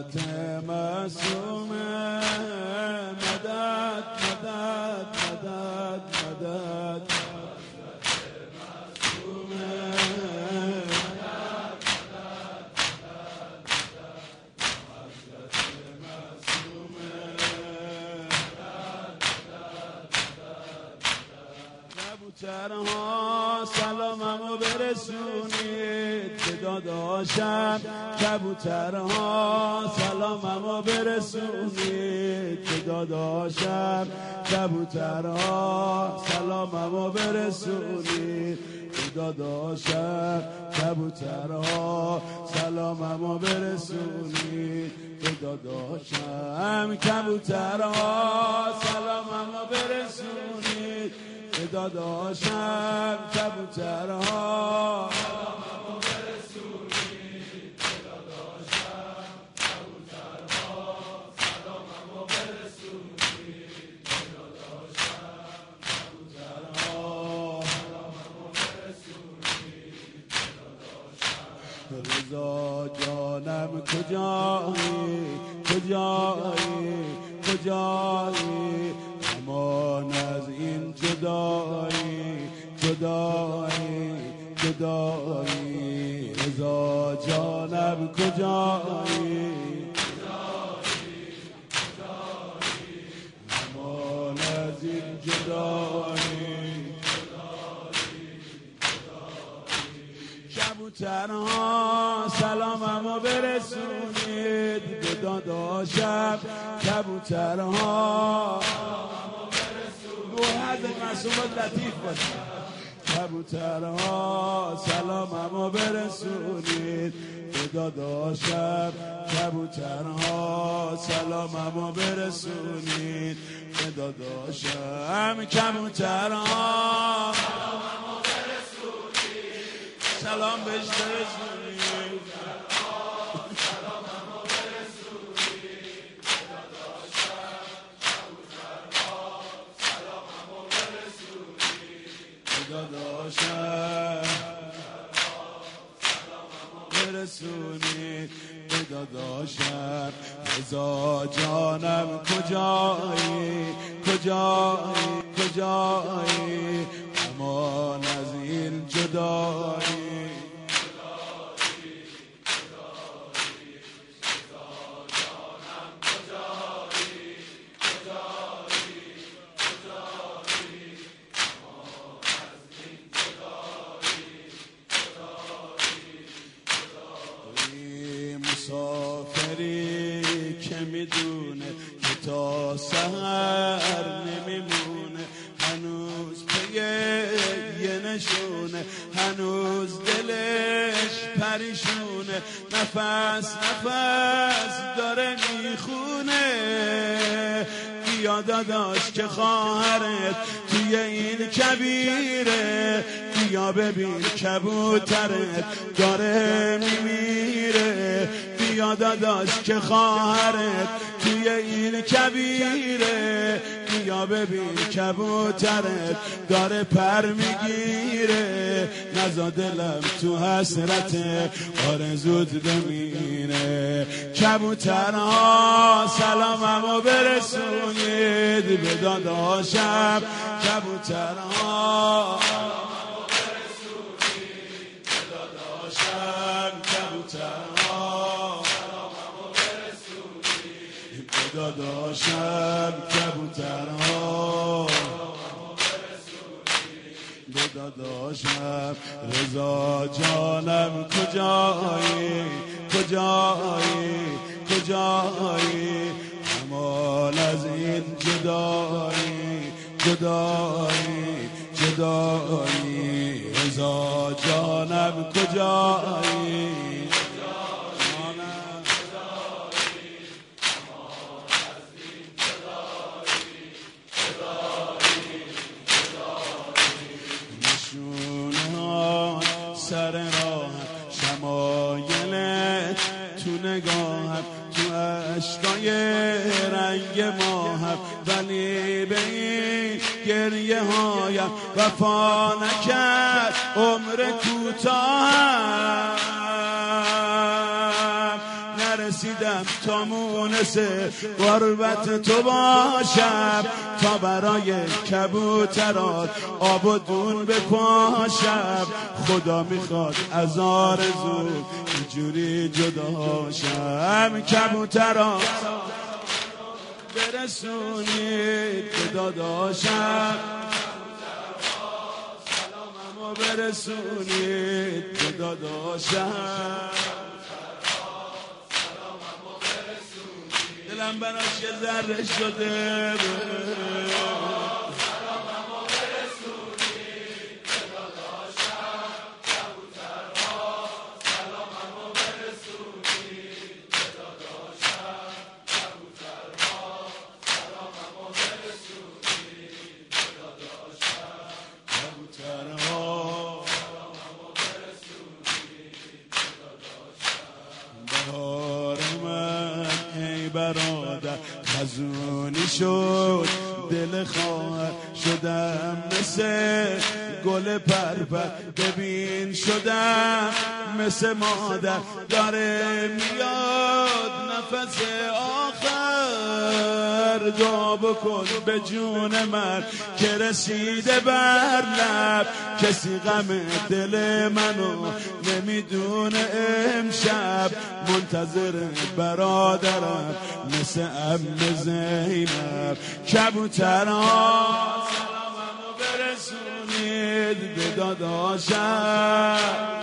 حضرت معصومه مدد مدد مدد مدد کبوترها سلاممو برسونید به داداشم کبوترها سلاممو برسونید به داداشم کبوترها سلاممو برسونید به داداشم کبوترها سلاممو برسونید به داداشم کبوترها سلاممو برسونید به داداشم کبوترها سلاممو برسونید به داداشم کبوترها سلاممو برسونید به داداشم کبوترها سلاممو برسونید به داداشم رضا جانم کجایی کجایی کجایی امان از این جدایی جدایی جدایی رضا جانم کجایی امان از این جدایی کبوترها سلاممو برسونید به داداشم کبوترها حضرت معصومات لطیف باشه کبوترها سلاممو برسونید به داداشم کبوترها سلاممو برسونید به داداشم کبوترها سلاممو برسونید سلام بهش برسونید داداشم برسونید به داداشم رضا جانم کجایی کجایی کجایی امان از این جدایی مسافری که میدونه که تا سحر نمیمونه هنوز یه نشونه هنوز دلش پریشونه نفس نفس داره میخونه بیا داداش که خواهرت توی این کبیره بیا ببین کبوترت داره میمیره بیا داداش که خواهرت توی این کبیره بیا ببین کبوترت داره پر میگیره نزا دلم تو حسرت آرزوت بمیره کبوترها سلاممو برسونید به داداشم کبوترها سلاممو برسونید به داداشم کبوترها سلاممو برسونید به داداشم کبوترها به داداشم رضا جانم کجایی کجایی کجایی امان از این جدایی جدایی جدایی رضا جانم کجایی سر راه شمایل تو نگاهم تو عشقای رنگ ماهم ولی به این گریه هایم وفا نکرد عمر کوتاهم نرسیدم تا مونس غربت تو باشم، تا برای کبوترات آب و دون بپاشم. خدا میخواد از آرزو اینجوری جداشم. کبوترات برسونید به داداشم، سلاممو برسونید به داداشم. دلم براش یه ذره شده، سلاممو برسونید به داداشم. کبوترها سلاممو برسونید به داداشم. کبوترها سلاممو برسونید به داداشم. کبوترها سلاممو برسونید به داداشم. بهار من ای برادر خزونی شد، دل خواهر شدم مثل گل پرپر، ببین شدم مثل مادر داره میاد نفس آخر. دعا بکن به جون من که رسیده بر لب، کسی غم دل منو نمیدونه امشب. منتظر برادرم مثل عم زینب. کبوترها سلاممو برسونید به داداشم.